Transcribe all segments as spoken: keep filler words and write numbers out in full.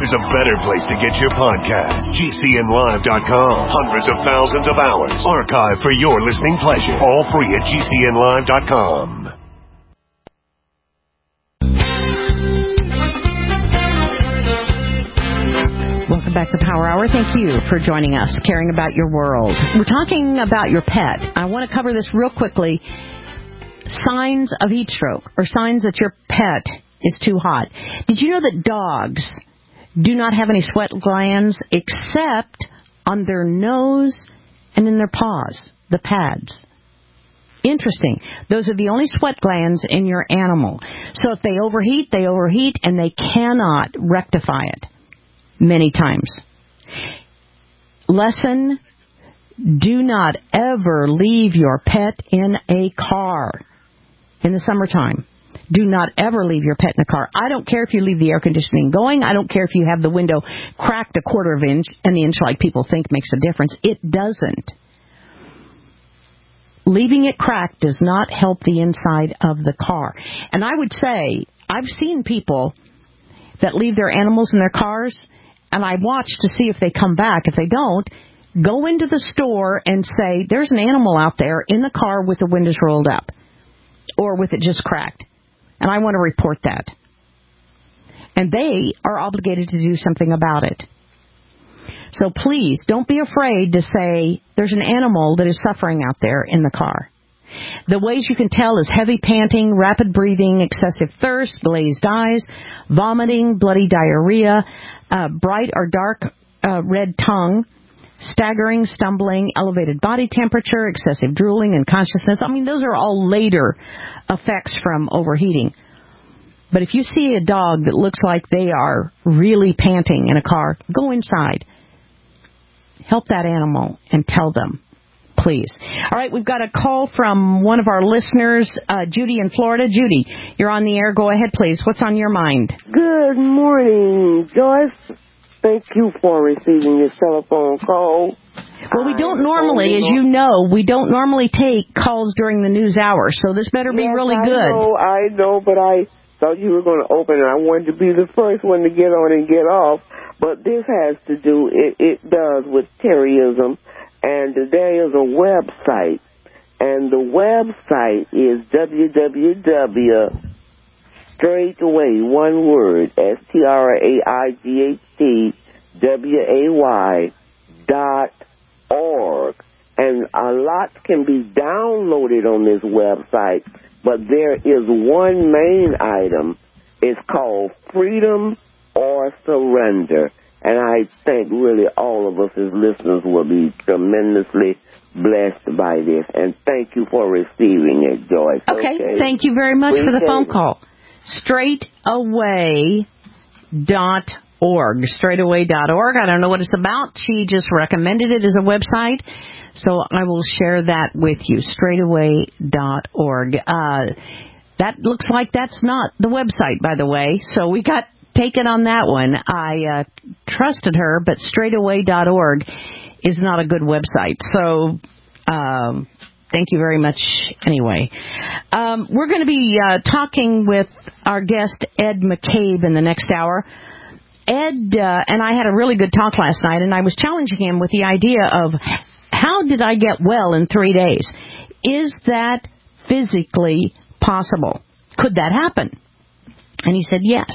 There's a better place to get your podcast. G C N live dot com. Hundreds of thousands of hours archived for your listening pleasure. All free at G C N live dot com. Welcome back to Power Hour. Thank you for joining us, caring about your world. We're talking about your pet. I want to cover this real quickly. Signs of heat stroke, or signs that your pet is too hot. Did you know that dogs do not have any sweat glands except on their nose and in their paws, the pads? Interesting. Those are the only sweat glands in your animal. So if they overheat, they overheat, and they cannot rectify it. Many times. Lesson, do not ever leave your pet in a car in the summertime. Do not ever leave your pet in a car. I don't care if you leave the air conditioning going. I don't care if you have the window cracked a quarter of an inch, an inch like people think makes a difference. It doesn't. Leaving it cracked does not help the inside of the car. And I would say, I've seen people that leave their animals in their cars, and I watch to see if they come back. If they don't, go into the store and say, there's an animal out there in the car with the windows rolled up or with it just cracked, and I want to report that. And they are obligated to do something about it. So please, don't be afraid to say, there's an animal that is suffering out there in the car. The ways you can tell is heavy panting, rapid breathing, excessive thirst, glazed eyes, vomiting, bloody diarrhea, uh, bright or dark uh, red tongue, staggering, stumbling, elevated body temperature, excessive drooling, and consciousness. I mean, those are all later effects from overheating. But if you see a dog that looks like they are really panting in a car, go inside. Help that animal and tell them. Please. All right, we've got a call from one of our listeners, uh, Judy in Florida. Judy, you're on the air. Go ahead, please. What's on your mind? Good morning, Joyce. Thank you for receiving this telephone call. Well, we don't normally, as you know, we don't normally take calls during the news hour, so this better be yes, really I good. Know, I know, but I thought you were going to open it. I wanted to be the first one to get on and get off, but this has to do, it, it does with terrorism. And there is a website, and the website is w w w dot straightaway, one word, S T R A I G H T W A Y dot org. And a lot can be downloaded on this website, but there is one main item. It's called Freedom or Surrender. And I think really all of us as listeners will be tremendously blessed by this. And thank you for receiving it, Joyce. Okay, okay? Thank you very much we for the can... phone call. straightaway dot org. straightaway dot org. I don't know what it's about. She just recommended it as a website, so I will share that with you. straightaway dot org. Uh, that looks like that's not the website, by the way, so we got... Take it on that one. I uh, trusted her, but straightaway dot org is not a good website. So um, thank you very much anyway. Um, we're going to be uh, talking with our guest, Ed McCabe, in the next hour. Ed uh, and I had a really good talk last night, and I was challenging him with the idea of how did I get well in three days? Is that physically possible? Could that happen? And he said yes.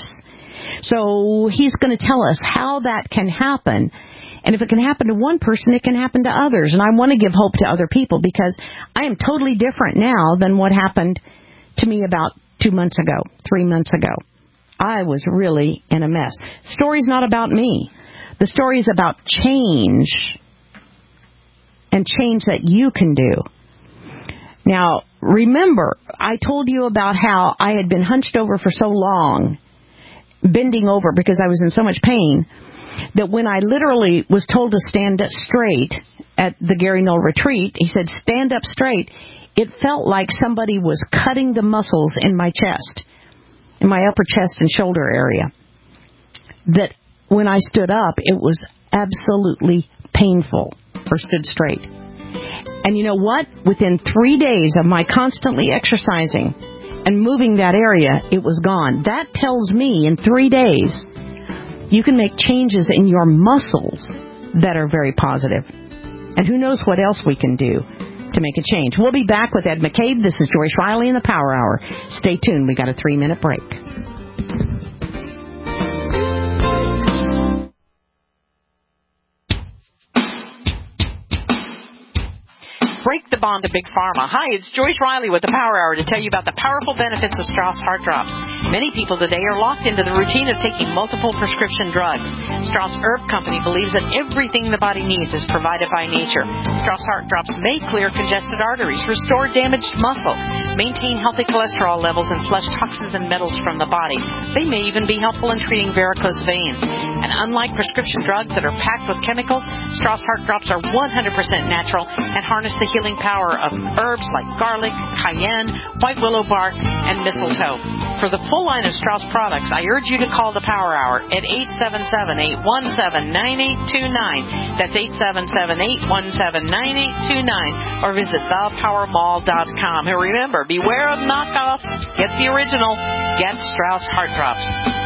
So he's going to tell us how that can happen. And if it can happen to one person, it can happen to others. And I want to give hope to other people because I am totally different now than what happened to me about two months ago, three months ago. I was really in a mess. The story's not about me. The story is about change and change that you can do. Now, remember, I told you about how I had been hunched over for so long, bending over because I was in so much pain, that when I literally was told to stand up straight at the Gary Knoll retreat, he said, stand up straight. It felt like somebody was cutting the muscles in my chest, in my upper chest and shoulder area. That when I stood up, it was absolutely painful, or stood straight. And you know what? Within three days of my constantly exercising and moving that area, it was gone. That tells me in three days, you can make changes in your muscles that are very positive. And who knows what else we can do to make a change. We'll be back with Ed McCabe. This is Joyce Riley in the Power Hour. Stay tuned. We got a three-minute break. Break the bond to Big Pharma. Hi, it's Joyce Riley with the Power Hour to tell you about the powerful benefits of Strauss Heart Drops. Many people today are locked into the routine of taking multiple prescription drugs. Strauss Herb Company believes that everything the body needs is provided by nature. Strauss Heart Drops may clear congested arteries, restore damaged muscle, maintain healthy cholesterol levels, and flush toxins and metals from the body. They may even be helpful in treating varicose veins. And unlike prescription drugs that are packed with chemicals, Strauss Heart Drops are one hundred percent natural and harness the healing power of herbs like garlic, cayenne, white willow bark, and mistletoe. For the full line of Strauss products, I urge you to call the Power Hour at eight seven seven, eight one seven, nine eight two nine. That's eight seven seven, eight one seven, nine eight two nine. Or visit the power mall dot com. And remember, beware of knockoffs. Get the original. Get Strauss Heart Drops.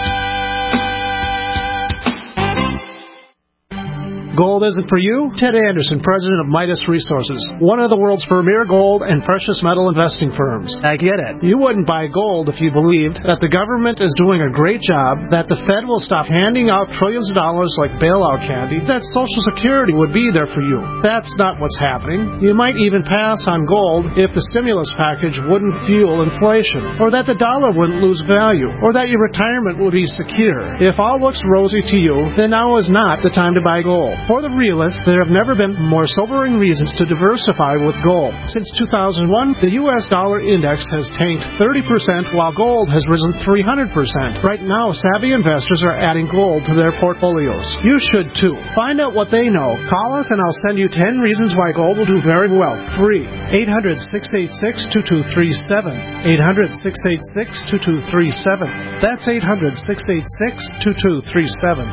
Gold isn't for you? Ted Anderson, president of Midas Resources, one of the world's premier gold and precious metal investing firms. I get it. You wouldn't buy gold if you believed that the government is doing a great job, that the Fed will stop handing out trillions of dollars like bailout candy, that Social Security would be there for you. That's not what's happening. You might even pass on gold if the stimulus package wouldn't fuel inflation, or that the dollar wouldn't lose value, or that your retirement would be secure. If all looks rosy to you, then now is not the time to buy gold. For the realists, there have never been more sobering reasons to diversify with gold. Since two thousand one, the U S dollar index has tanked thirty percent while gold has risen three hundred percent. Right now, savvy investors are adding gold to their portfolios. You should too. Find out what they know. Call us and I'll send you ten reasons why gold will do very well. Free. eight hundred, six eight six, two two three seven. eight hundred, six eight six, two two three seven. That's eight hundred, six eight six, two two three seven.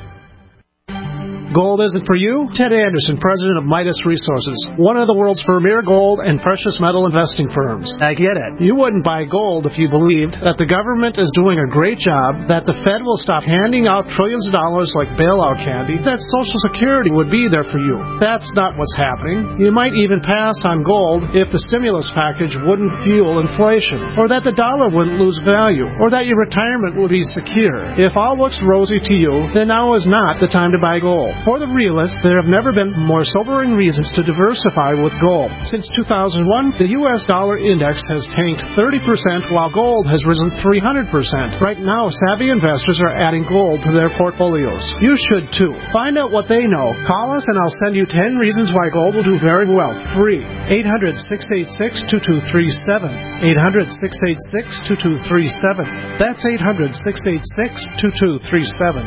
Gold isn't for you? Ted Anderson, president of Midas Resources, one of the world's premier gold and precious metal investing firms. I get it. You wouldn't buy gold if you believed that the government is doing a great job, that the Fed will stop handing out trillions of dollars like bailout candy, that Social Security would be there for you. That's not what's happening. You might even pass on gold if the stimulus package wouldn't fuel inflation, or that the dollar wouldn't lose value, or that your retirement would be secure. If all looks rosy to you, then now is not the time to buy gold. For the realists, there have never been more sobering reasons to diversify with gold. Since two thousand one, the U S dollar index has tanked thirty percent while gold has risen three hundred percent. Right now, savvy investors are adding gold to their portfolios. You should too. Find out what they know. Call us and I'll send you ten reasons why gold will do very well. Free. eight hundred, six eight six, two two three seven. eight hundred, six eight six, two two three seven. That's eight hundred, six eight six, two two three seven.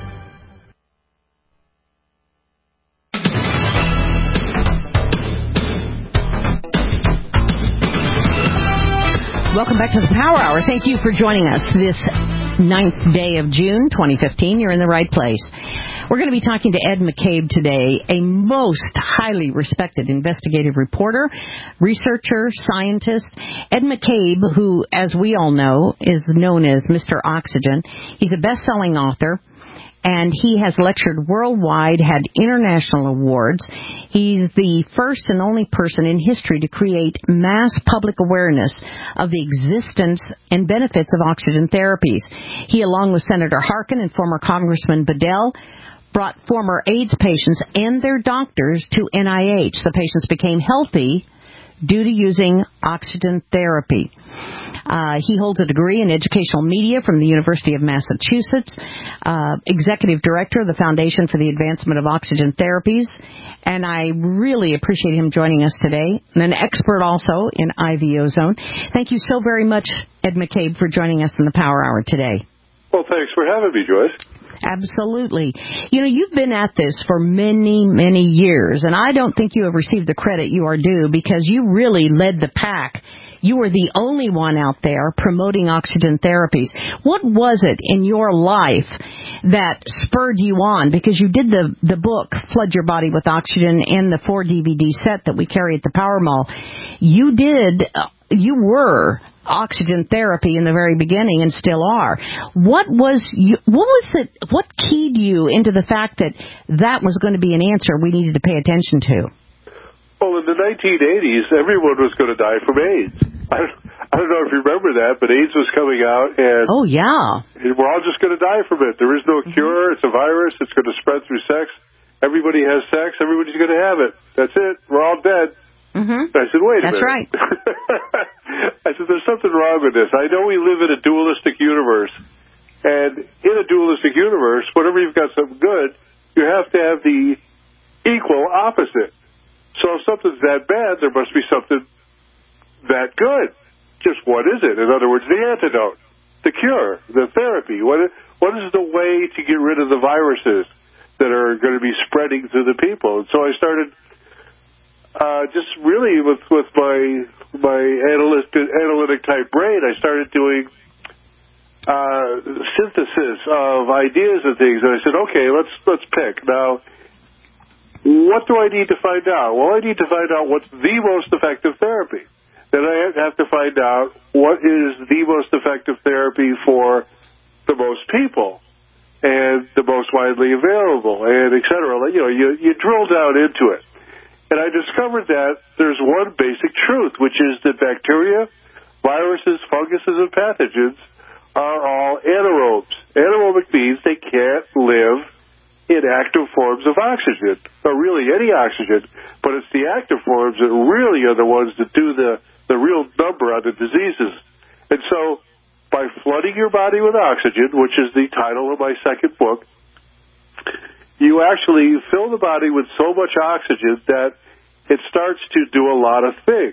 Welcome back to the Power Hour. Thank you for joining us this ninth day of June, twenty fifteen. You're in the right place. We're going to be talking to Ed McCabe today, a most highly respected investigative reporter, researcher, scientist. Ed McCabe, who, as we all know, is known as Mister Oxygen. He's a best-selling author, and he has lectured worldwide, had international awards. He's the first and only person in history to create mass public awareness of the existence and benefits of oxygen therapies. He, along with Senator Harkin and former Congressman Bedell, brought former AIDS patients and their doctors to N I H. The patients became healthy due to using oxygen therapy. Uh, he holds a degree in educational media from the University of Massachusetts, uh, executive director of the Foundation for the Advancement of Oxygen Therapies, and I really appreciate him joining us today, and an expert also in I V ozone. Thank you so very much, Ed McCabe, for joining us in the Power Hour today. Well, thanks for having me, Joyce. Absolutely. You know, you've been at this for many, many years, and I don't think you have received the credit you are due because you really led the pack. You were the only one out there promoting oxygen therapies. What was it in your life that spurred you on? Because you did the, the book, Flood Your Body with Oxygen, and the four D V D set that we carry at the Power Mall. You did, uh, you were oxygen therapy in the very beginning and still are. What was you, what was it, what keyed you into the fact that that was going to be an answer we needed to pay attention to? Well, in the nineteen eighties, everyone was going to die from AIDS. I don't, I don't know if you remember that, but AIDS was coming out, and oh yeah, we're all just going to die from it. There is no cure. It's a virus. It's going to spread through sex. Everybody has sex. Everybody's going to have it. That's it. We're all dead. Mm-hmm. I said, wait a That's minute. That's right. I said, there's something wrong with this. I know we live in a dualistic universe, and in a dualistic universe, whenever you've got something good, you have to have the equal opposite. So if something's that bad, there must be something that good. Just what is it? In other words, the antidote, the cure, the therapy. What is, what is the way to get rid of the viruses that are going to be spreading through the people? And so I started uh, just really with, with my my analytic, analytic type brain, I started doing uh, synthesis of ideas and things. And I said, okay, let's let's pick. Now, what do I need to find out? Well, I need to find out what's the most effective therapy. Then I have to find out what is the most effective therapy for the most people and the most widely available, and et cetera. You know, you, you drill down into it. And I discovered that there's one basic truth, which is that bacteria, viruses, funguses, and pathogens are all anaerobes. Anaerobic means they can't live in active forms of oxygen, or really any oxygen, but it's the active forms that really are the ones that do the, the real number on the diseases. And so by flooding your body with oxygen, which is the title of my second book, you actually fill the body with so much oxygen that it starts to do a lot of things.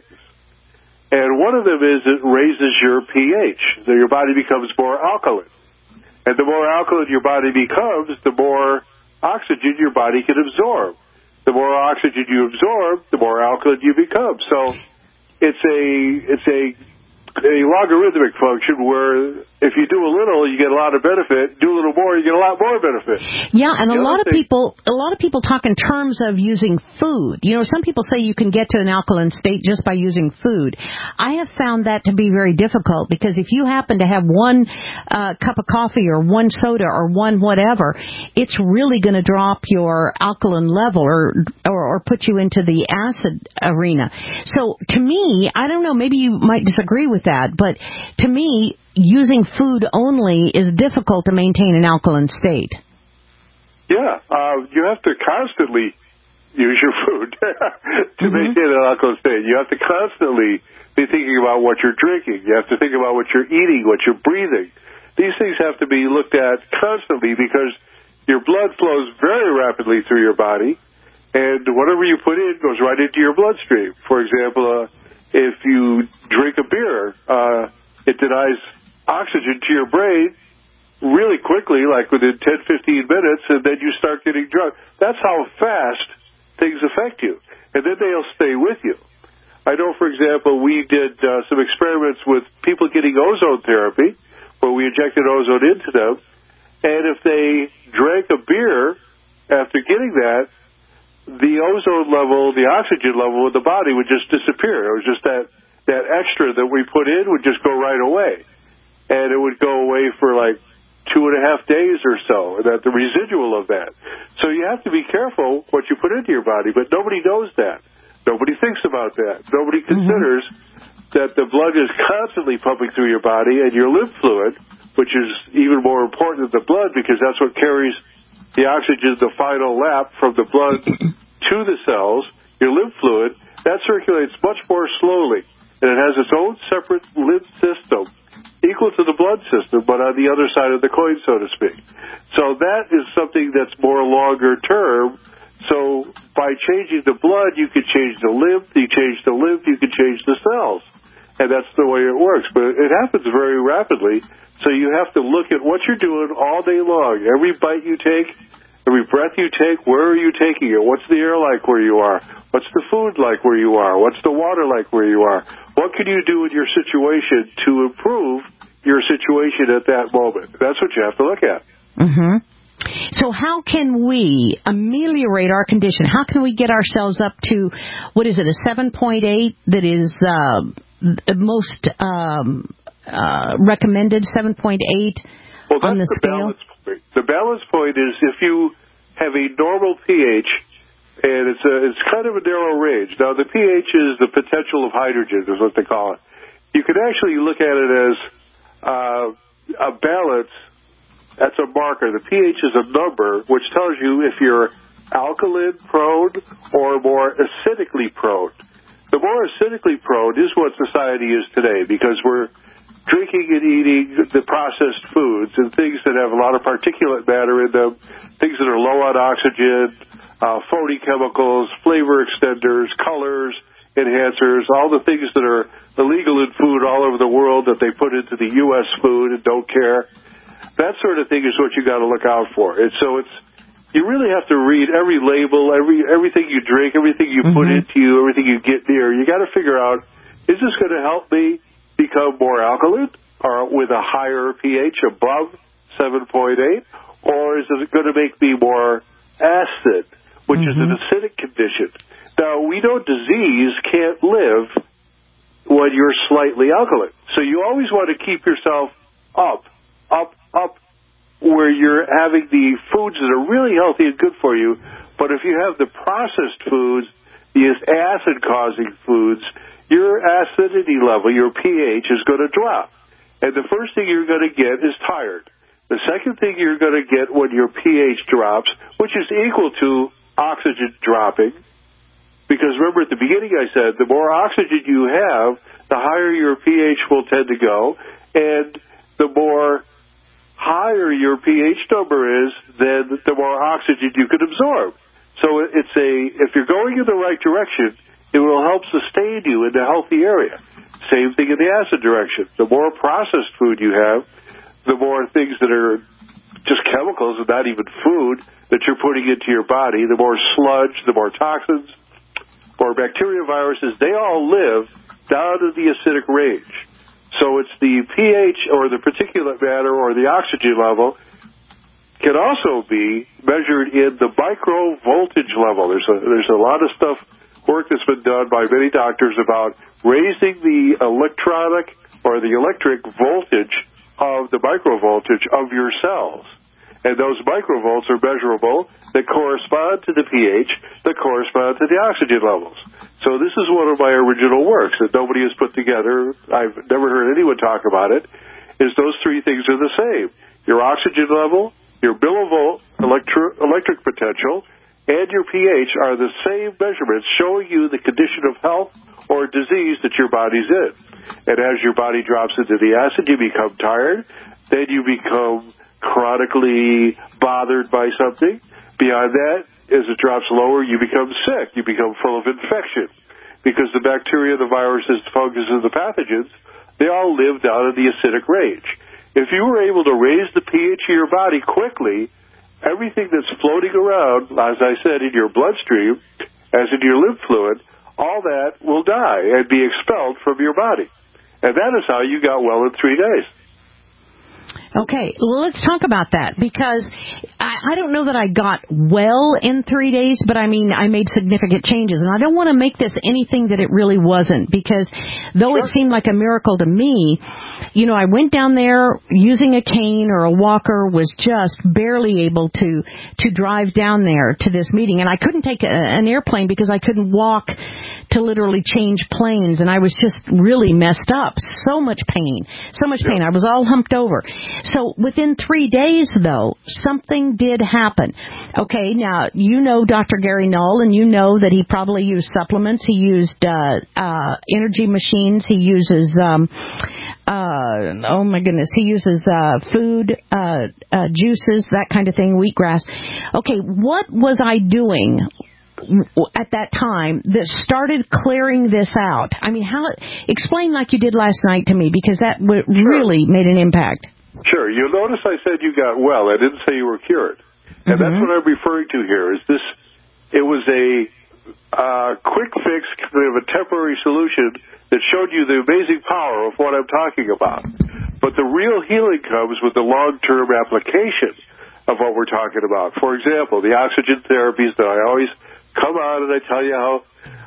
And one of them is it raises your pH, so your body becomes more alkaline. And the more alkaline your body becomes, the more oxygen your body can absorb. The more oxygen you absorb, the more alkaline you become. So it's a it's a a logarithmic function where if you do a little, you get a lot of benefit. Do a little more, you get a lot more benefit. Yeah, and the a lot of thing, people, a lot of people talk in terms of using food. You know, some people say you can get to an alkaline state just by using food. I have found that to be very difficult because if you happen to have one uh, cup of coffee or one soda or one whatever, it's really going to drop your alkaline level or, or or put you into the acid arena. So to me, I don't know, maybe you might disagree with that, but to me, using food only is difficult to maintain an alkaline state. Yeah, uh, you have to constantly use your food to mm-hmm. maintain an alkaline state. You have to constantly be thinking about what you're drinking. You have to think about what you're eating, what you're breathing. These things have to be looked at constantly because your blood flows very rapidly through your body, and whatever you put in goes right into your bloodstream. For example, uh, if you drink a beer, uh, it denies oxygen to your brain really quickly, like within ten, fifteen minutes, and then you start getting drunk. That's how fast things affect you, and then they'll stay with you. I know, for example, we did uh, some experiments with people getting ozone therapy, where we injected ozone into them, and if they drank a beer after getting that, the ozone level, the oxygen level in the body would just disappear. It was just that, that extra that we put in would just go right away. And it would go away for like two and a half days or so, and that the residual of that. So you have to be careful what you put into your body, but nobody knows that. Nobody thinks about that. Nobody considers mm-hmm. that the blood is constantly pumping through your body, and your lymph fluid, which is even more important than the blood because that's what carries the oxygen, the final lap from the blood to the cells, your lymph fluid, that circulates much more slowly. And it has its own separate lymph system, equal to the blood system, but on the other side of the coin, so to speak. So that is something that's more longer term. So by changing the blood, you can change the lymph. You change the lymph, you can change the cells. And that's the way it works. But it happens very rapidly. So you have to look at what you're doing all day long. Every bite you take, every breath you take, where are you taking it? What's the air like where you are? What's the food like where you are? What's the water like where you are? What can you do in your situation to improve your situation at that moment? That's what you have to look at. Mm-hmm. So how can we ameliorate our condition? How can we get ourselves up to, what is it, a seven point eight that is uh, most um, uh, recommended, seven point eight well, on the, the scale? Balance point. The balance point is if you have a normal pH, and it's a, it's kind of a narrow range. Now, the pH is the potential of hydrogen, is what they call it. You can actually look at it as uh, a balance. That's a marker. The pH is a number which tells you if you're alkaline prone or more acidically prone. The more acidically prone is what society is today because we're drinking and eating the processed foods and things that have a lot of particulate matter in them, things that are low on oxygen, uh, phony chemicals, flavor extenders, colors, enhancers, all the things that are illegal in food all over the world that they put into the U S food and don't care. That sort of thing is what you got to look out for. And so it's you really have to read every label, every everything you drink, everything you put Mm-hmm. into you, everything you get near. You got to figure out, is this going to help me become more alkaline or with a higher pH above seven point eight, or is it going to make me more acid, which mm-hmm. is an acidic condition? Now, we know disease can't live when you're slightly alkaline. So you always want to keep yourself up, up, up, where you're having the foods that are really healthy and good for you. But if you have the processed foods, these acid-causing foods, your acidity level, your pH, is going to drop. And the first thing you're going to get is tired. The second thing you're going to get when your pH drops, which is equal to oxygen dropping, because remember at the beginning I said the more oxygen you have, the higher your pH will tend to go, and the more higher your pH number is, then the more oxygen you can absorb. So it's a if you're going in the right direction, it will help sustain you in the healthy area. Same thing in the acid direction. The more processed food you have, the more things that are just chemicals and not even food that you're putting into your body, the more sludge, the more toxins, more bacteria, viruses, they all live down in the acidic range. So it's the pH or the particulate matter or the oxygen level can also be measured in the microvoltage level. There's a, there's a lot of stuff, work that's been done by many doctors about raising the electronic or the electric voltage of the microvoltage of your cells. And those microvolts are measurable that correspond to the pH, that correspond to the oxygen levels. So this is one of my original works that nobody has put together. I've never heard anyone talk about it, is those three things are the same. Your oxygen level, your millivolt electri- electric potential, and your pH are the same measurements showing you the condition of health or disease that your body's in. And as your body drops into the acid, you become tired, then you become chronically bothered by something. Beyond that, as it drops lower, you become sick. You become full of infection because the bacteria, the viruses, the fungus, and the pathogens, they all live down in the acidic range. If you were able to raise the pH of your body quickly, everything that's floating around, as I said, in your bloodstream, as in your lymph fluid, all that will die and be expelled from your body. And that is how you got well in three days. Okay, well, let's talk about that, because I, I don't know that I got well in three days, but I mean, I made significant changes, and I don't want to make this anything that it really wasn't, because though Sure. it seemed like a miracle to me, you know, I went down there using a cane or a walker, was just barely able to, to drive down there to this meeting, and I couldn't take a, an airplane because I couldn't walk to literally change planes, and I was just really messed up. So much pain, so much pain. I was all humped over. So within three days, though, something did happen. Okay, now, you know Doctor Gary Null, and you know that he probably used supplements. He used uh, uh, energy machines. He uses, um, uh, oh, my goodness, he uses uh, food, uh, uh, juices, that kind of thing, wheatgrass. Okay, what was I doing at that time that started clearing this out? I mean, how? Explain like you did last night to me, because that w- Sure. really made an impact. Sure. You'll notice I said you got well. I didn't say you were cured. And mm-hmm. that's what I'm referring to here, is this, it was a uh, quick fix, kind of a temporary solution that showed you the amazing power of what I'm talking about. But the real healing comes with the long-term application of what we're talking about. For example, the oxygen therapies that I always come on and I tell you how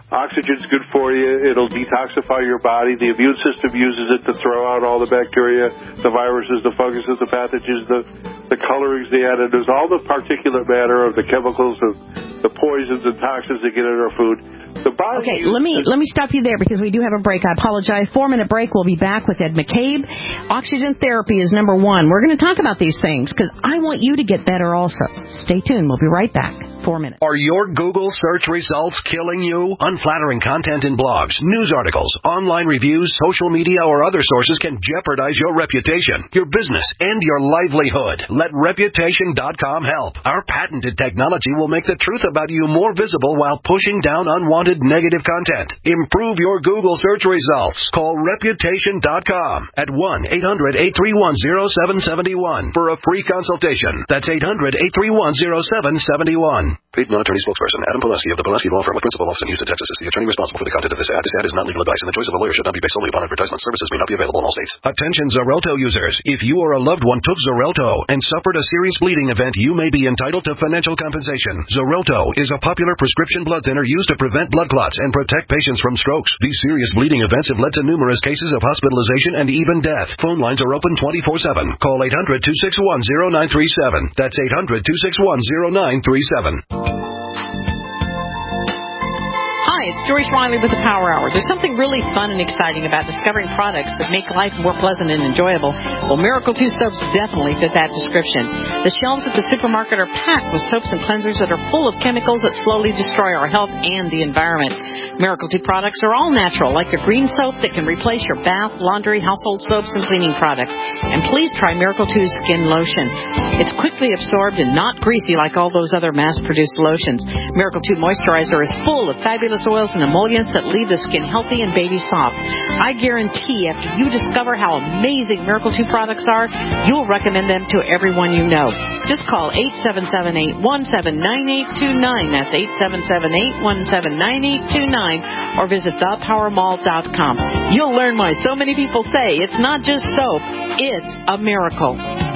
Oxygen's good for you. It'll detoxify your body. The immune system uses it to throw out all the bacteria, the viruses, the funguses, the pathogens, the, the colorings, the additives, all the particulate matter of the chemicals, of the poisons and toxins that get in our food. The body okay, let me let me stop you there because we do have a break. I apologize. Four-minute break. We'll be back with Ed McCabe. Oxygen therapy is number one. We're going to talk about these things because I want you to get better also. Stay tuned. We'll be right back. Four minutes. Are your Google search results killing you? Unflattering content in blogs, news articles, online reviews, social media, or other sources can jeopardize your reputation, your business, and your livelihood. Let Reputation dot com help. Our patented technology will make the truth about you more visible while pushing down unwanted negative content. Improve your Google search results. Call Reputation dot com at one eight hundred eight three one zero seven seven one for a free consultation. That's eight hundred eight three one zero seven seven one. Paid non-attorney spokesperson Adam Pileski of the Pileski Law Firm with principal office in Houston, Texas is the attorney responsible for the content of this ad. This ad is not legal advice, and the choice of a lawyer should not be based solely upon advertisement. Services may not be available in all states. Attention Xarelto users. If you or a loved one took Xarelto and suffered a serious bleeding event, you may be entitled to financial compensation. Xarelto is a popular prescription blood thinner used to prevent blood clots and protect patients from strokes. These serious bleeding events have led to numerous cases of hospitalization and even death. Phone lines are open twenty-four seven. Call eight hundred two six one zero nine three seven. That's eight hundred two six one zero nine three seven. Hi, it's Joyce Riley with the Power Hour. There's something really fun and exciting about discovering products that make life more pleasant and enjoyable. Well, Miracle two soaps definitely fit that description. The shelves at the supermarket are packed with soaps and cleansers that are full of chemicals that slowly destroy our health and the environment. Miracle two products are all natural, like the green soap that can replace your bath, laundry, household soaps, and cleaning products. And please try Miracle two's Skin Lotion. It's quickly absorbed and not greasy like all those other mass-produced lotions. Miracle two Moisturizer is full of fabulous oils and emollients that leave the skin healthy and baby soft. I guarantee after you discover how amazing Miracle two products are, you'll recommend them to everyone you know. Just call eight seven seven, eight one seven, nine eight two nine. That's eight seven seven, eight one seven, nine eight two nine. Or visit the power mall dot com. You'll learn why so many people say it's not just soap, it's a miracle.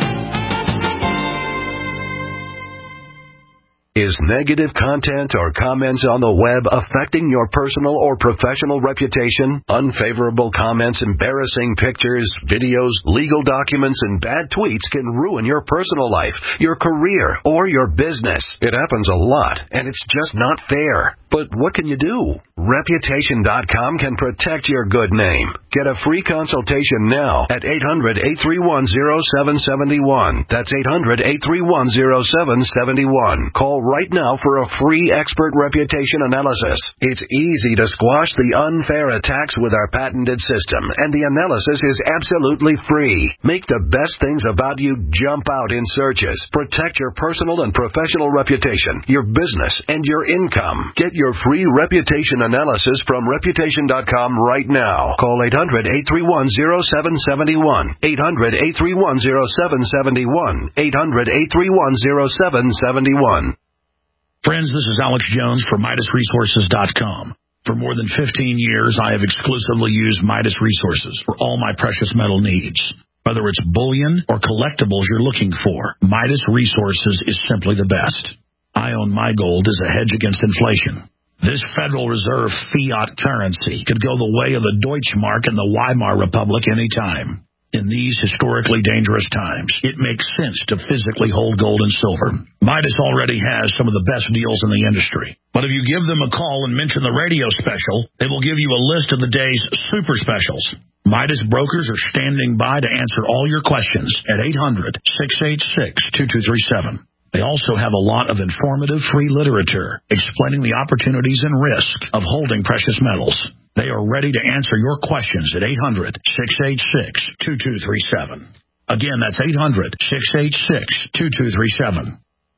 Is negative content or comments on the web affecting your personal or professional reputation? Unfavorable comments, embarrassing pictures, videos, legal documents, and bad tweets can ruin your personal life, your career, or your business. It happens a lot, and it's just not fair. But what can you do? Reputation dot com can protect your good name. Get a free consultation now at eight hundred, eight three one, zero seven seven one. That's eight hundred, eight three one, zero seven seven one. Call right now for a free expert reputation analysis. It's easy to squash the unfair attacks with our patented system, and the analysis is absolutely free. Make the best things about you jump out in searches. Protect your personal and professional reputation, your business, and your income. Get your free reputation analysis from Reputation dot com right now. Call eight hundred, eight three one, zero seven seven one. eight hundred, eight three one, zero seven seven one. eight hundred, eight three one, zero seven seven one. Friends, this is Alex Jones for Midas Resources dot com. For more than fifteen years, I have exclusively used Midas Resources for all my precious metal needs. Whether it's bullion or collectibles you're looking for, Midas Resources is simply the best. I own my gold as a hedge against inflation. This Federal Reserve fiat currency could go the way of the Deutschmark and the Weimar Republic any time. In these historically dangerous times, it makes sense to physically hold gold and silver. Midas already has some of the best deals in the industry. But if you give them a call and mention the radio special, they will give you a list of the day's super specials. Midas brokers are standing by to answer all your questions at eight hundred, six eight six, two two three seven. They also have a lot of informative free literature explaining the opportunities and risk of holding precious metals. They are ready to answer your questions at eight hundred, six eight six, two two three seven. Again, that's eight hundred, six eight six, two two three seven.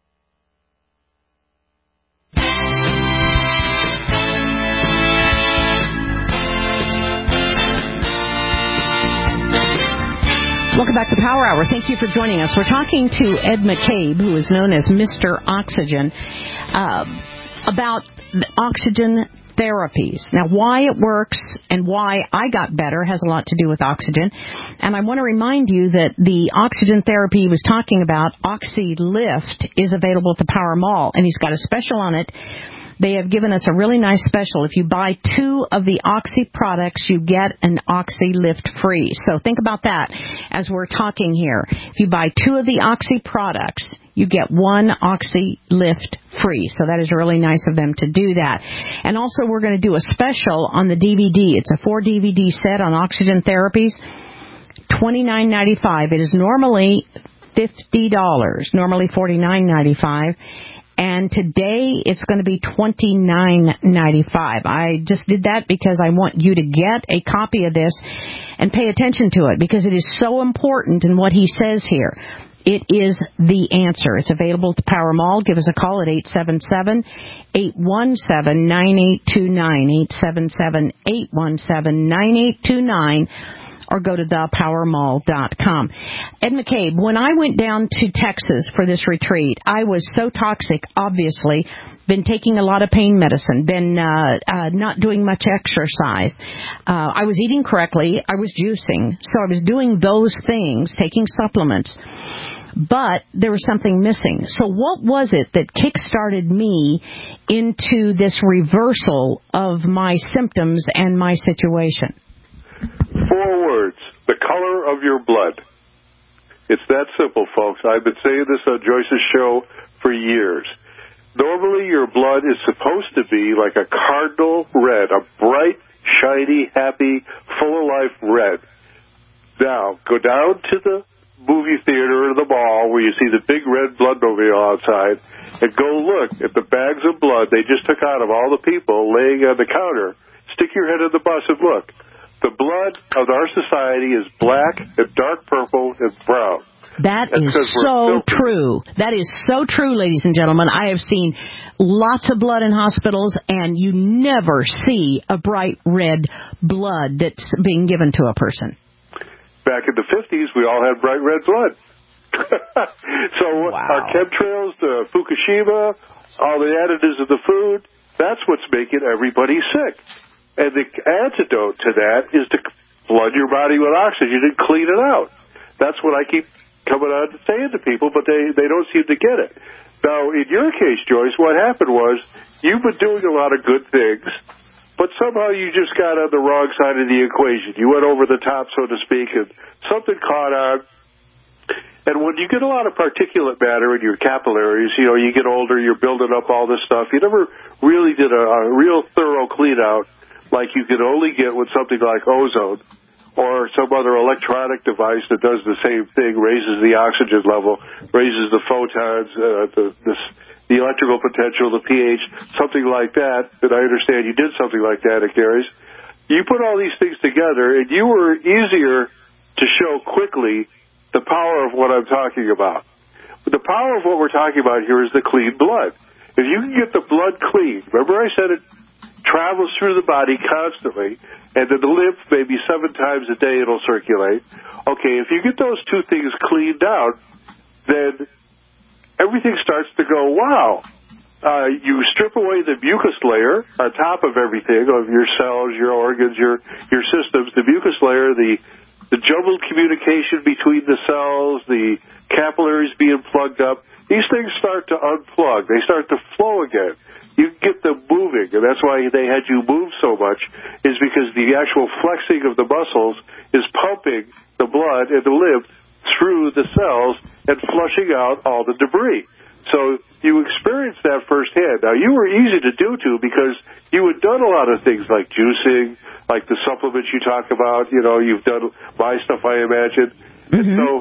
Welcome back to Power Hour. Thank you for joining us. We're talking to Ed McCabe, who is known as Mister Oxygen, uh, about oxygen therapies. Now, why it works and why I got better has a lot to do with oxygen. And I want to remind you that the oxygen therapy he was talking about, OxyLift, is available at the Power Mall, and he's got a special on it. they have given us a really nice special. If you buy two of the Oxy products, you get an Oxy Lift free. So think about that as we're talking here. If you buy two of the Oxy products, you get one Oxy Lift free. So that is really nice of them to do that. And also we're going to do a special on the D V D. It's a four D V D set on oxygen therapies, twenty-nine ninety-five. It is normally fifty dollars, normally forty-nine ninety-five. And today it's going to be twenty-nine ninety-five. I just did that because I want you to get a copy of this and pay attention to it, because it is so important in what he says here. It is the answer. It's available at the Power Mall. Give us a call at eight seven seven, eight one seven, nine eight two nine, eight seven seven, eight one seven, nine eight two nine, or go to the power mall dot com. Ed McCabe, when I went down to Texas for this retreat, I was so toxic, obviously, been taking a lot of pain medicine, been uh, uh, not doing much exercise. Uh, I was eating correctly. I was juicing. So I was doing those things, taking supplements. But there was something missing. So what was it that kick-started me into this reversal of my symptoms and my situation? Four words: the color of your blood. It's that simple, folks. I've been saying this on Joyce's show for years. Normally, your blood is supposed to be like a cardinal red, a bright, shiny, happy, full of life red. Now, go down to the movie theater or the mall where you see the big red bloodmobile outside, and go look at the bags of blood they just took out of all the people laying on the counter. Stick your head in the bus and look. The blood of our society is black and dark purple and brown. That is so true. That is so true, ladies and gentlemen. I have seen lots of blood in hospitals, and you never see a bright red blood that's being given to a person. Back in the fifties, we all had bright red blood. So wow. Our chemtrails, the Fukushima, all the additives of the food, that's what's making everybody sick. And the antidote to that is to flood your body with oxygen and clean it out. That's what I keep coming on and saying to people, but they, they don't seem to get it. Now, in your case, Joyce, what happened was you've been doing a lot of good things, but somehow you just got on the wrong side of the equation. You went over the top, so to speak, and something caught on. And when you get a lot of particulate matter in your capillaries, you know, you get older, you're building up all this stuff. You never really did a, a real thorough clean-out like you can only get with something like ozone or some other electronic device that does the same thing, raises the oxygen level, raises the photons, uh, the, the, the electrical potential, the pH, something like that. And I understand you did something like that at Gary's. You put all these things together, and you were easier to show quickly the power of what I'm talking about. But the power of what we're talking about here is the clean blood. If you can get the blood clean, remember I said it travels through the body constantly, and then the lymph maybe seven times a day it'll circulate. Okay, if you get those two things cleaned out, then everything starts to go, wow. Uh, you strip away the mucus layer on top of everything, of your cells, your organs, your, your systems, the mucus layer, the, the jumbled communication between the cells, the capillaries being plugged up. These things start to unplug. They start to flow again. You get them moving, and that's why they had you move so much, is because the actual flexing of the muscles is pumping the blood and the lymph through the cells and flushing out all the debris. So you experienced that firsthand. Now, you were easy to do to because you had done a lot of things like juicing, like the supplements you talk about. You know, you've done my stuff, I imagine. Mm-hmm. And so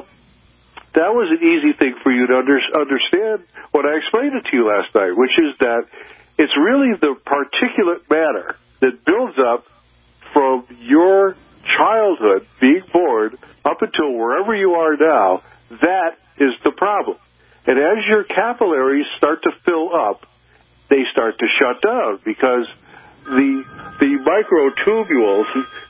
that was an easy thing for you to under, understand when I explained it to you last night, which is that it's really the particulate matter that builds up from your childhood, being born, up until wherever you are now. That is the problem. And as your capillaries start to fill up, they start to shut down because the the microtubules,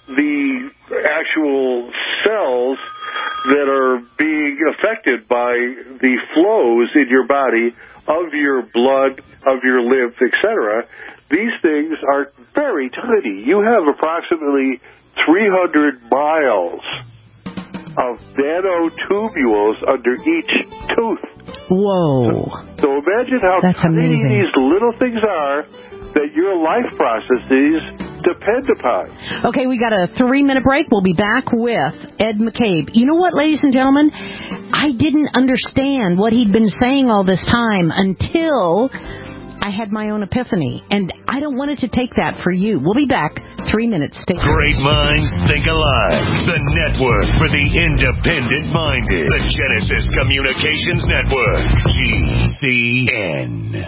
the actual cells that are being affected by the flows in your body of your blood, of your lymph, et cetera, these things are very tiny. You have approximately three hundred miles of nanotubules under each tooth. Whoa. So, so imagine how That's tiny amazing. these little things are that your life processes depend upon. Okay, we got a three-minute break. We'll be back with Ed McCabe. You know what, ladies and gentlemen? I didn't understand what he'd been saying all this time until I had my own epiphany, and I don't want it to take that for you. We'll be back. Three minutes. Stay tuned. Great minds think alike. The network for the independent-minded. The Genesis Communications Network. G C N.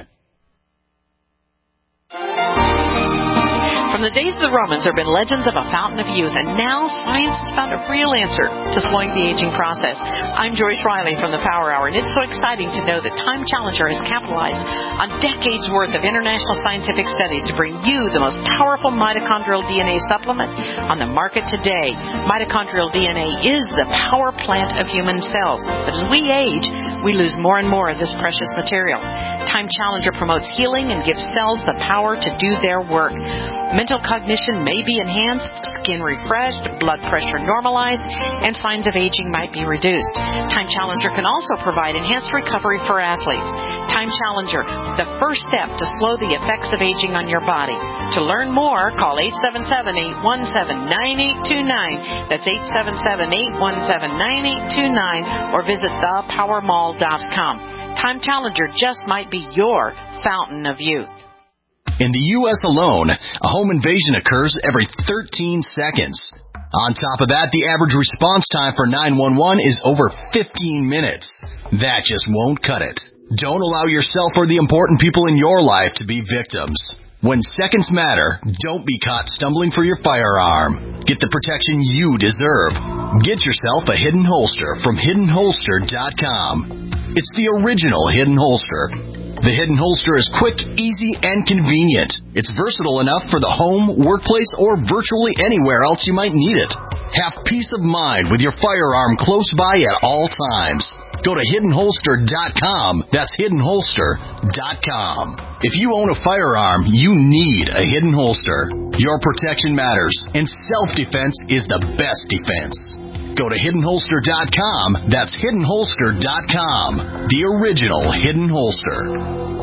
From the days of the Romans, there have been legends of a fountain of youth, and now science has found a real answer to slowing the aging process. I'm Joyce Riley from the Power Hour, and it's so exciting to know that Time Challenger has capitalized on decades' worth of international scientific studies to bring you the most powerful mitochondrial D N A supplement on the market today. Mitochondrial D N A is the power plant of human cells, but as we age, we lose more and more of this precious material. Time Challenger promotes healing and gives cells the power to do their work. Mental cognition may be enhanced, skin refreshed, blood pressure normalized, and signs of aging might be reduced. Time Challenger can also provide enhanced recovery for athletes. Time Challenger, the first step to slow the effects of aging on your body. To learn more, call eight seven seven, eight one seven, nine eight two nine. That's eight seven seven, eight one seven, nine eight two nine, or visit the power mall dot com. Time Challenger just might be your fountain of youth. In the U S alone, a home invasion occurs every thirteen seconds. On top of that, the average response time for nine one one is over fifteen minutes. That just won't cut it. Don't allow yourself or the important people in your life to be victims. When seconds matter, don't be caught stumbling for your firearm. Get the protection you deserve. Get yourself a Hidden Holster from hidden holster dot com. It's the original Hidden Holster. The Hidden Holster is quick, easy, and convenient. It's versatile enough for the home, workplace, or virtually anywhere else you might need it. Have peace of mind with your firearm close by at all times. Go to hidden holster dot com. That's hidden holster dot com. If you own a firearm, you need a Hidden Holster. Your protection matters, and self-defense is the best defense. Go to hidden holster dot com. That's hidden holster dot com. The original Hidden Holster.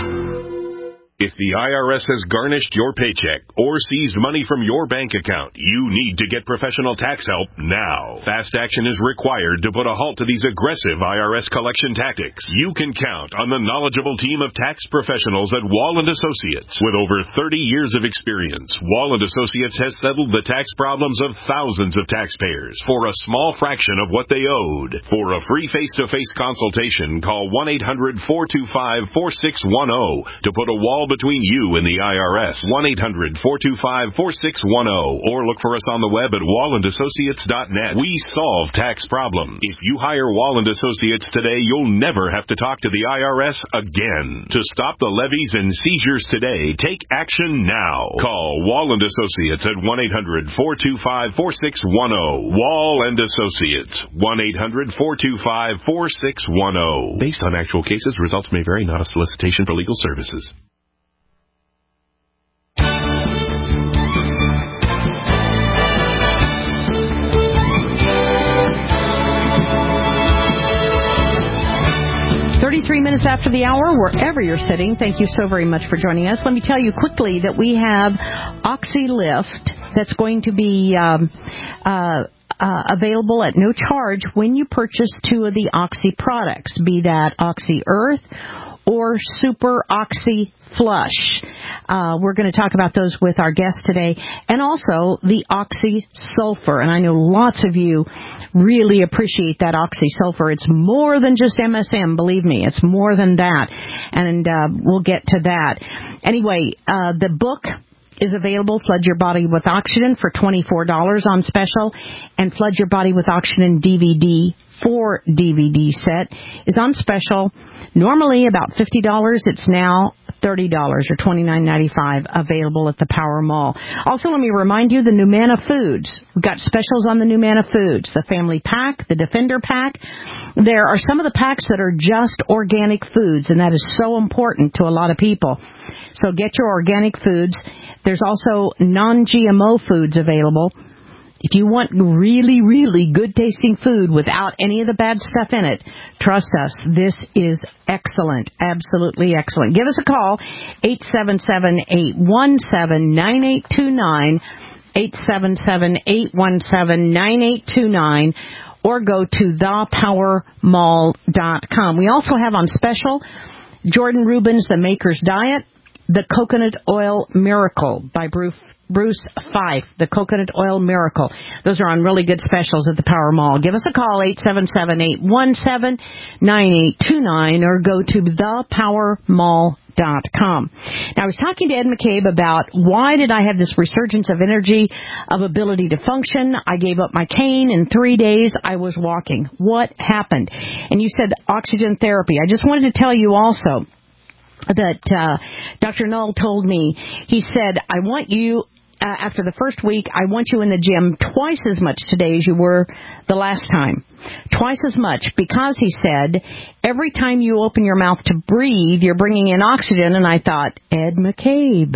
If the I R S has garnished your paycheck or seized money from your bank account, you need to get professional tax help now. Fast action is required to put a halt to these aggressive I R S collection tactics. You can count on the knowledgeable team of tax professionals at Wall and Associates. With over thirty years of experience, Wall and Associates has settled the tax problems of thousands of taxpayers for a small fraction of what they owed. For a free face-to-face consultation, call one eight hundred, four two five, four six one zero to put a wall between you and the I R S. one eight hundred, four two five, four six one zero, or look for us on the web at wall and associates dot net. We solve tax problems. If you hire Wall and Associates today, you'll never have to talk to the I R S again. To stop the levies and seizures today, take action now. Call Wall and Associates at one eight hundred, four two five, four six one zero. Wall and Associates, one eight hundred, four two five, four six one zero. Based on actual cases, results may vary, not a solicitation for legal services. thirty-three minutes after the hour, wherever you're sitting, thank you so very much for joining us. Let me tell you quickly that we have OxyLift that's going to be um, uh, uh, available at no charge when you purchase two of the Oxy products, be that Oxy Earth or Super Oxy Flush. Uh, we're going to talk about those with our guest today, and also the Oxy Sulfur. And I know lots of you really appreciate that Oxy Sulfur. It's more than just M S M, believe me. It's more than that, and uh, we'll get to that. Anyway, uh, the book is available, Flood Your Body with Oxygen, for twenty-four dollars on special, and Flood Your Body with Oxygen D V D, four D V D set, is on special. Normally about fifty dollars. It's now thirty dollars or twenty-nine ninety-five, available at the Power Mall. Also, let me remind you, the Numanna Foods. We've got specials on the Numanna Foods, the Family Pack, the Defender Pack. There are some of the packs that are just organic foods, and that is so important to a lot of people. So get your organic foods. There's also non G M O foods available. If you want really, really good-tasting food without any of the bad stuff in it, trust us, this is excellent, absolutely excellent. Give us a call, eight seven seven, eight one seven, nine eight two nine, eight seven seven, eight one seven, nine eight two nine, or go to the power mall dot com. We also have on special Jordan Rubin's The Maker's Diet, The Coconut Oil Miracle by Bruce Bruce Fife, The Coconut Oil Miracle. Those are on really good specials at the Power Mall. Give us a call, eight seven seven, eight one seven, nine eight two nine, or go to the power mall dot com. Now, I was talking to Ed McCabe about why did I have this resurgence of energy, of ability to function. I gave up my cane. In three days, I was walking. What happened? And you said oxygen therapy. I just wanted to tell you also that uh, Doctor Null told me, he said, I want you, uh, after the first week, I want you in the gym twice as much today as you were the last time. Twice as much, because he said, every time you open your mouth to breathe, you're bringing in oxygen. And I thought, Ed McCabe,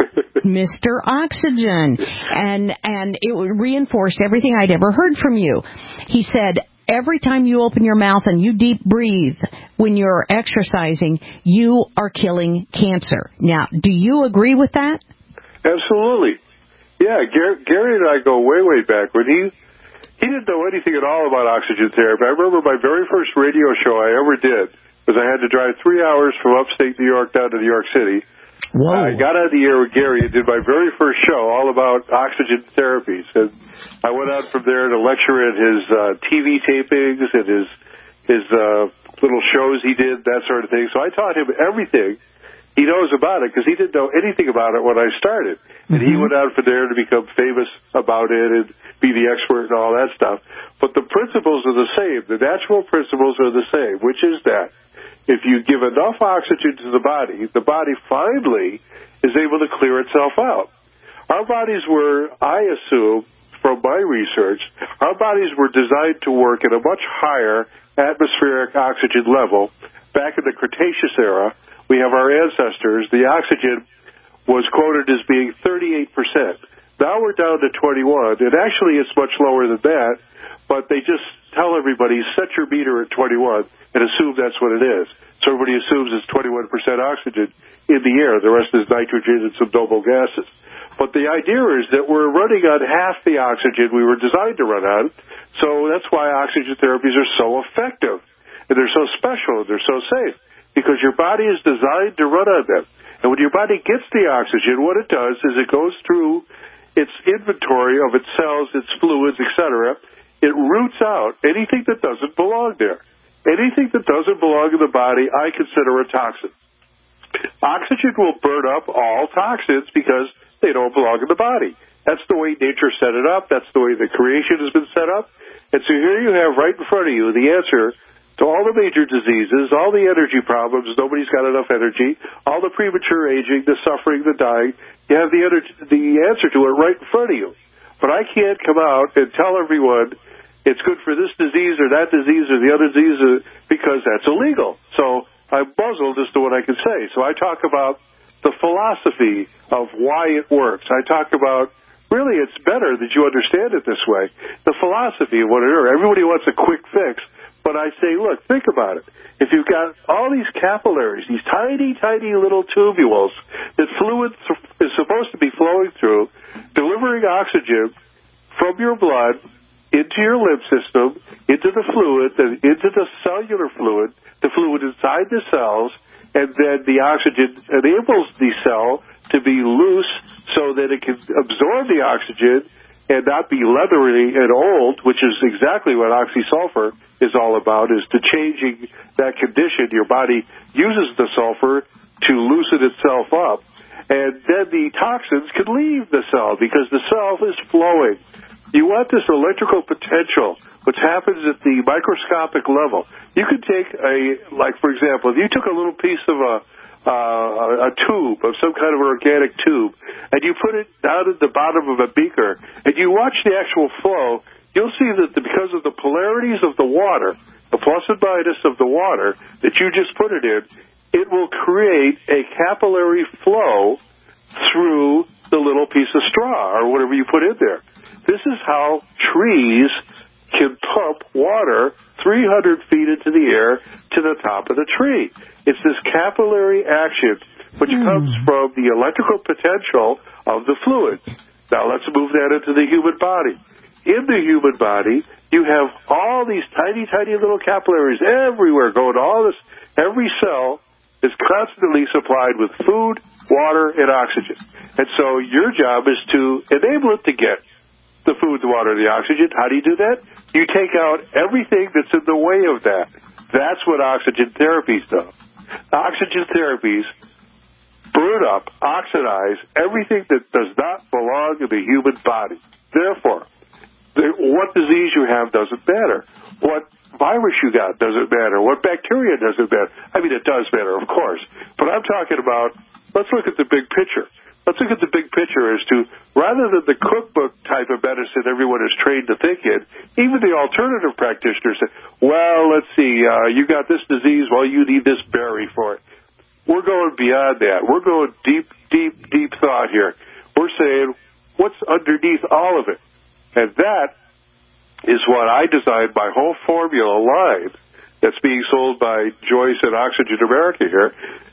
Mister Oxygen. And, and it reinforced everything I'd ever heard from you. He said, every time you open your mouth and you deep breathe when you're exercising, you are killing cancer. Now, do you agree with that? Absolutely. Yeah, Gary, Gary and I go way, way back. When he he didn't know anything at all about oxygen therapy. I remember my very first radio show I ever did was I had to drive three hours from upstate New York down to New York City. Whoa. I got on the air with Gary and did my very first show all about oxygen therapies. And I went out from there to lecture at his uh, T V tapings and his his uh, little shows he did, that sort of thing. So I taught him everything he knows about it because he didn't know anything about it when I started. And mm-hmm. he went out from there to become famous about it and be the expert and all that stuff. But the principles are the same. The natural principles are the same, which is that if you give enough oxygen to the body, the body finally is able to clear itself out. Our bodies were, I assume, from my research, our bodies were designed to work at a much higher atmospheric oxygen level. Back in the Cretaceous era, we have our ancestors, the oxygen was quoted as being thirty-eight percent. Now we're down to twenty-one, and actually it's much lower than that, but they just tell everybody, set your meter at twenty-one and assume that's what it is. So everybody assumes it's twenty-one percent oxygen in the air. The rest is nitrogen and some noble gases. But the idea is that we're running on half the oxygen we were designed to run on, so that's why oxygen therapies are so effective, and they're so special, and they're so safe, because your body is designed to run on them. And when your body gets the oxygen, what it does is it goes through its inventory of its cells, its fluids, et cetera. It roots out anything that doesn't belong there. Anything that doesn't belong in the body, I consider a toxin. Oxygen will burn up all toxins because they don't belong in the body. That's the way nature set it up. That's the way the creation has been set up. And so here you have right in front of you the answer to all the major diseases, all the energy problems, nobody's got enough energy, all the premature aging, the suffering, the dying. You have the, energy, the answer to it right in front of you. But I can't come out and tell everyone it's good for this disease or that disease or the other disease because that's illegal. So I'm muzzled as to what I can say. So I talk about the philosophy of why it works. I talk about, really, it's better that you understand it this way. The philosophy of what it is. Everybody wants a quick fix. But I say, look, think about it. If you've got all these capillaries, these tiny, tiny little tubules that fluid is supposed to be flowing through, delivering oxygen from your blood into your lymph system, into the fluid, then into the cellular fluid, the fluid inside the cells, and then the oxygen enables the cell to be loose so that it can absorb the oxygen and not be leathery and old, which is exactly what oxysulfur is all about, is to changing that condition. Your body uses the sulfur to loosen itself up, and then the toxins can leave the cell because the cell is flowing. You want this electrical potential, which happens at the microscopic level. You could take a, like, for example, if you took a little piece of a Uh, a tube, of some kind of organic tube, and you put it down at the bottom of a beaker, and you watch the actual flow, you'll see that the, because of the polarities of the water, the plus and minus of the water that you just put it in, it will create a capillary flow through the little piece of straw or whatever you put in there. This is how trees can pump water three hundred feet into the air to the top of the tree. It's this capillary action which mm. comes from the electrical potential of the fluid. Now let's move that into the human body. In the human body, you have all these tiny, tiny little capillaries everywhere going to all this. Every cell is constantly supplied with food, water, and oxygen. And so your job is to enable it to get the food, the water, and the oxygen. How do you do that? You take out everything that's in the way of that. That's what oxygen therapies do. Oxygen therapies burn up, oxidize everything that does not belong in the human body. Therefore, the, what disease you have doesn't matter. What virus you got doesn't matter. What bacteria doesn't matter. I mean, it does matter, of course. But I'm talking about, let's look at the big picture. Let's look at the big picture as to, rather than the cookbook type of medicine everyone is trained to think in, even the alternative practitioners say, well, let's see, uh, you got this disease, well, you need this berry for it. We're going beyond that. We're going deep, deep, deep thought here. We're saying, what's underneath all of it? And that is what I designed my whole formula line that's being sold by Joyce and Oxygen America here.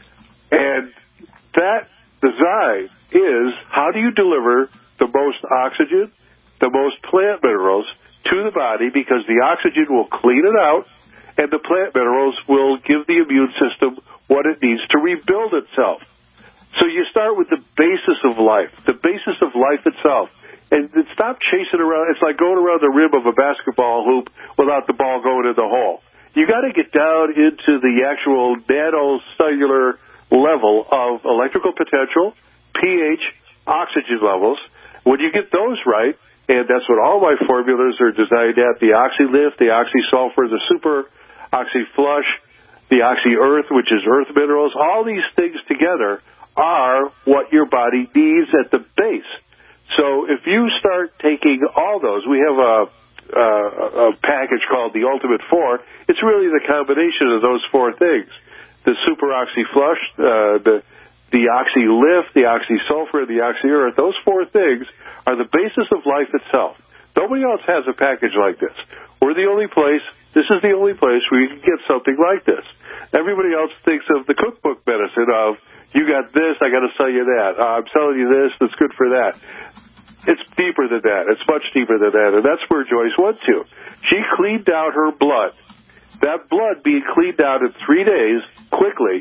And that design is, how do you deliver the most oxygen, the most plant minerals to the body, because the oxygen will clean it out and the plant minerals will give the immune system what it needs to rebuild itself. So you start with the basis of life, the basis of life itself. And stop chasing around. It's like going around the rim of a basketball hoop without the ball going in the hole. You got to get down into the actual nanocellular level of electrical potential, pH, oxygen levels. When you get those right, and that's what all my formulas are designed at, the OxyLift, the OxySulfur, the Super OxyFlush, the OxyEarth, which is earth minerals, all these things together are what your body needs at the base. So if you start taking all those, we have a, a, a package called the Ultimate Four. It's really the combination of those four things. The Super OxyFlush, uh, the, the OxyLift, the OxySulfur, the OxyEarth, those four things are the basis of life itself. Nobody else has a package like this. We're the only place, this is the only place where you can get something like this. Everybody else thinks of the cookbook medicine of, you got this, I got to sell you that. Uh, I'm selling you this, that's good for that. It's deeper than that. It's much deeper than that. And that's where Joyce went to. She cleaned out her blood. That blood being cleaned out in three days, quickly,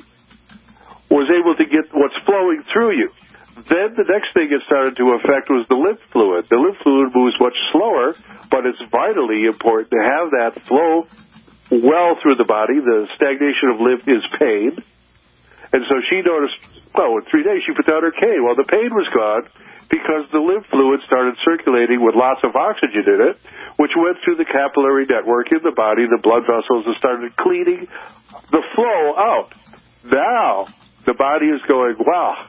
was able to get what's flowing through you. Then the next thing it started to affect was the lymph fluid. The lymph fluid moves much slower, but it's vitally important to have that flow well through the body. The stagnation of lymph is pain. And so she noticed, well, in three days she put down her cane. Well, the pain was gone because the lymph fluid started circulating with lots of oxygen in it, which went through the capillary network in the body, the blood vessels, and started cleaning the flow out. Now, the body is going, wow,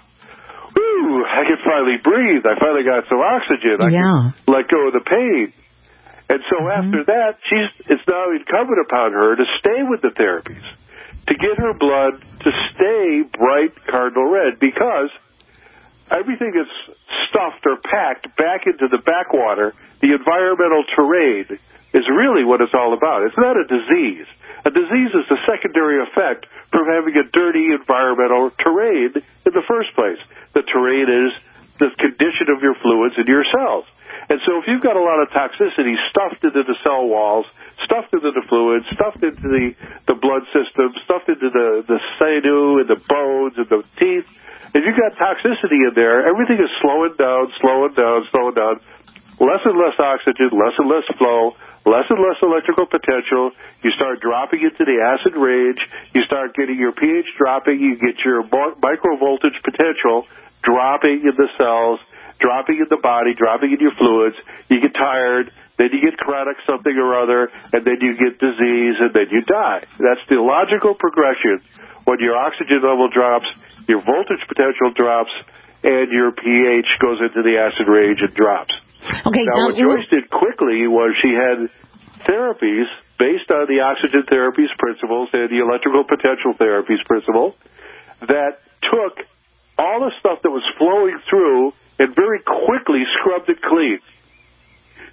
whew, I can finally breathe. I finally got some oxygen. I yeah. can let go of the pain. And so mm-hmm. after that, she's it's now incumbent upon her to stay with the therapies, to get her blood to stay bright cardinal red, because everything is stuffed or packed back into the backwater. The environmental terrain is really what it's all about. It's not a disease. A disease is the secondary effect from having a dirty environmental terrain in the first place. The terrain is the condition of your fluids and your cells. And so if you've got a lot of toxicity stuffed into the cell walls, stuffed into the fluids, stuffed into the, the blood system, stuffed into the, the sinew and the bones and the teeth, if you've got toxicity in there, everything is slowing down, slowing down, slowing down. Less and less oxygen, less and less flow, less and less electrical potential. You start dropping into the acid range. You start getting your pH dropping. You get your microvoltage potential dropping in the cells, dropping in the body, dropping in your fluids. You get tired. Then you get chronic something or other, and then you get disease, and then you die. That's the logical progression. When your oxygen level drops, your voltage potential drops, and your pH goes into the acid range and drops. Okay, now, now what Joyce did quickly was she had therapies based on the oxygen therapies principles and the electrical potential therapies principle that took all the stuff that was flowing through and very quickly scrubbed it clean.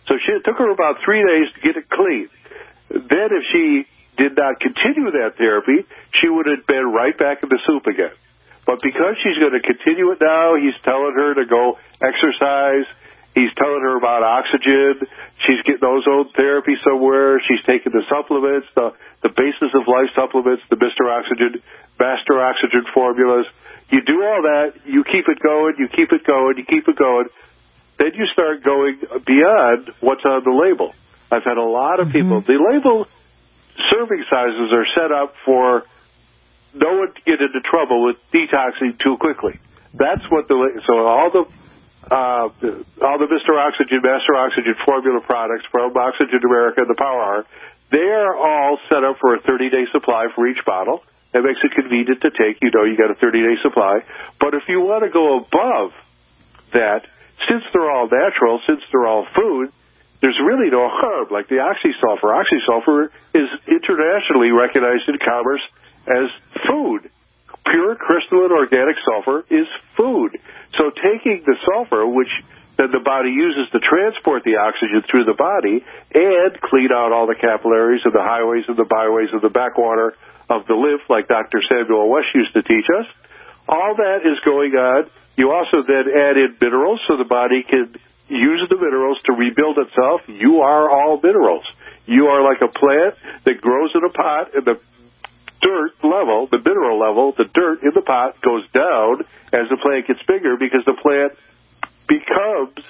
So she, it took her about three days to get it clean. Then if she did not continue that therapy, she would have been right back in the soup again. But because she's going to continue it now, he's telling her to go exercise. He's telling her about oxygen. She's getting ozone therapy somewhere. She's taking the supplements, the, the Basis of Life supplements, the Mister Oxygen, Master Oxygen formulas. You do all that. You keep it going. You keep it going. You keep it going. Then you start going beyond what's on the label. I've had a lot of people. Mm-hmm. The label serving sizes are set up for no one to get into trouble with detoxing too quickly. That's what the so all the uh, all the Mister Oxygen, Master Oxygen formula products from Oxygen America and the Power Hour, they are all set up for a thirty-day supply for each bottle. That makes it convenient to take. You know, you got a thirty-day supply. But if you want to go above that, since they're all natural, since they're all food, there's really no harm. Like the oxysulfur. Oxysulfur is internationally recognized in commerce as food. Pure crystalline organic sulfur is food. So taking the sulfur, which then the body uses to transport the oxygen through the body and clean out all the capillaries and the highways and the byways and the backwater of the lymph, like Doctor Samuel West used to teach us, all that is going on. You also then add in minerals so the body can use the minerals to rebuild itself. You are all minerals. You are like a plant that grows in a pot, and the dirt level, the mineral level, the dirt in the pot goes down as the plant gets bigger because the plant becomes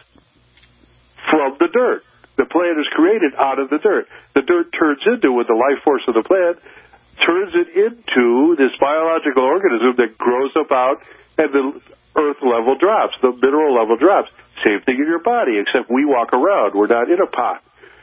from the dirt. The plant is created out of the dirt. The dirt turns into, with the life force of the plant, turns it into this biological organism that grows up out, and the earth level drops, the mineral level drops. Same thing in your body, except we walk around. We're not in a pot.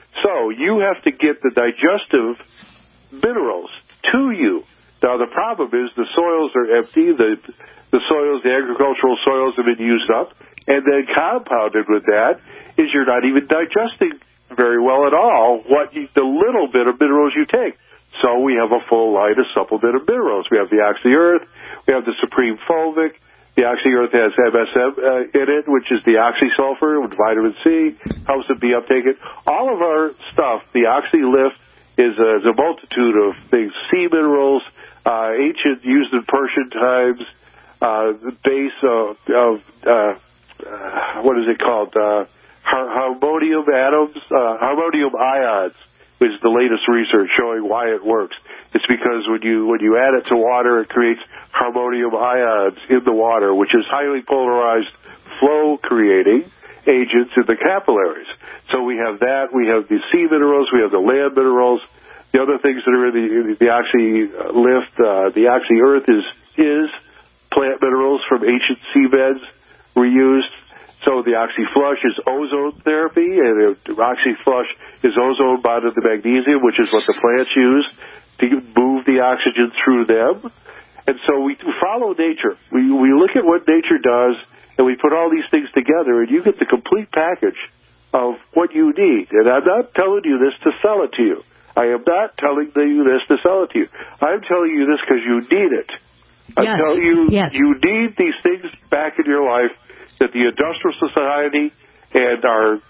So you have to get the digestive minerals to you. Now, the problem is the soils are empty. The, the soils, the agricultural soils have been used up. And then compounded with that is you're not even digesting very well at all what you, the little bit of minerals you take. So we have a full line of supplement of minerals. We have the Oxy Earth. We have the Supreme Fulvic. The Oxy Earth has M S M uh, in it, which is the oxysulfur with vitamin C, helps it be uptaken. All of our stuff, the Oxy Lift, is a, is a multitude of things. Sea minerals, uh, ancient, used in Persian times, uh, the base of, of uh, uh, what is it called? Uh, har- harmonium atoms, uh, harmonium ions, which is the latest research showing why it works. It's because when you when you add it to water, it creates harmonium ions in the water, which is highly polarized flow-creating agents in the capillaries. So we have that. We have the sea minerals. We have the land minerals. The other things that are in the, in the Oxy Lift, uh, the Oxy Earth is is plant minerals from ancient seabeds reused. So the Oxy Flush is ozone therapy, and the Oxy Flush is ozone bonded to magnesium, which is what the plants use to move the oxygen through them. And so we follow nature. We we look at what nature does, and we put all these things together, and you get the complete package of what you need. And I'm not telling you this to sell it to you. I am not telling you this to sell it to you. I'm telling you this because you need it. I'm yes. telling you yes. you need these things back in your life that the Industrial Society and our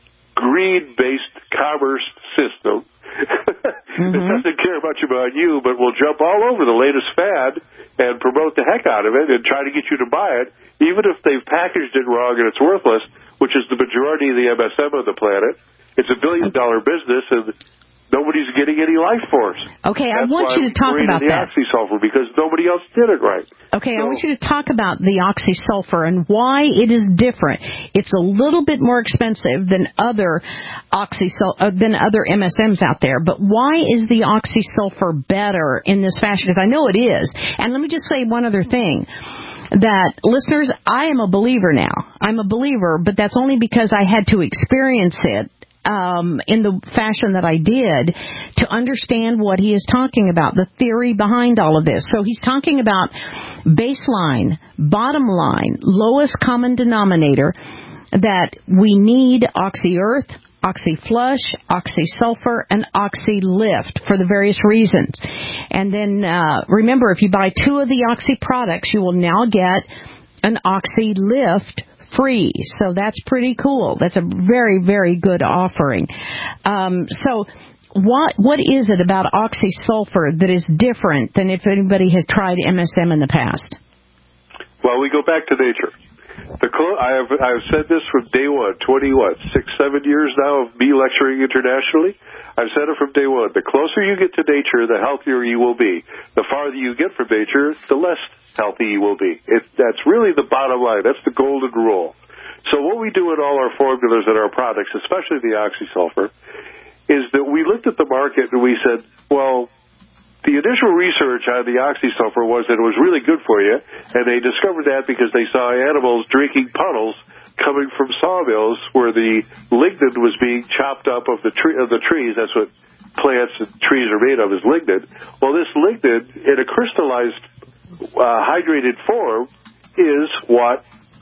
greed-based commerce system mm-hmm. that doesn't care much about you, but will jump all over the latest fad and promote the heck out of it and try to get you to buy it, even if they've packaged it wrong and it's worthless, which is the majority of the M S M on the planet. It's a billion-dollar business, and nobody's getting any life force. Okay, That's I want why you to talk about the that. Oxysulfur, because nobody else did it right. Okay, so, I want you to talk about the oxysulfur and why it is different. It's a little bit more expensive than other oxysul- uh, than other M S Ms out there, but why is the oxysulfur better in this fashion? Because I know it is. And let me just say one other thing. That, listeners, I am a believer now. I'm a believer, but that's only because I had to experience it um, in the fashion that I did to understand what he is talking about, the theory behind all of this. So he's talking about baseline, bottom line, lowest common denominator, that we need Oxy Earth, Oxy Flush, Oxy Sulfur, and Oxy Lift for the various reasons. And then uh, remember, if you buy two of the Oxy products, you will now get an Oxy Lift free. So that's pretty cool. That's a very, very good offering. Um, so what what is it about oxysulfur that is different than if anybody has tried M S M in the past? Well, we go back to nature. The clo- I have I have said this from day one, twenty what, six, seven years now of me lecturing internationally. I've said it from day one. The closer you get to nature, the healthier you will be. The farther you get from nature, the less healthy you will be. It, that's really the bottom line. That's the golden rule. So what we do in all our formulas and our products, especially the oxysulfur, is that we looked at the market and we said, well, the initial research on the oxysulfur was that it was really good for you, and they discovered that because they saw animals drinking puddles coming from sawmills where the lignin was being chopped up of the tree of the trees. That's what plants and trees are made of, is lignin. Well, this lignin in a crystallized, uh, hydrated form is what